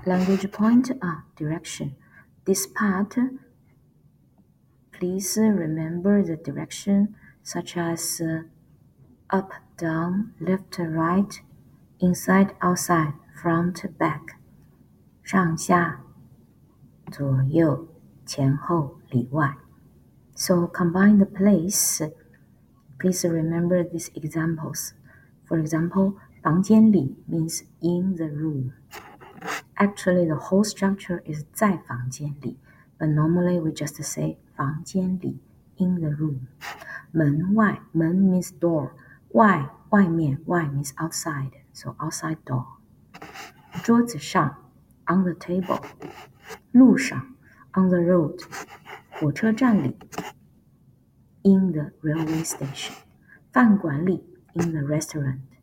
Language point direction. This part, please remember the direction such as up, down, left, right, inside, outside, front, back, 上下左右前后里外 So combine the place. Please remember these examples. For example, 房间里 means in the room. Actually, the whole structure is 在房间里, but normally we just say 房间里 in the room. 门外 门 means door. 外面 外 means outside, so outside door. 桌子上 on the table. 路上 on the road. 火车站里 in the railway station. 饭馆里 in the restaurant.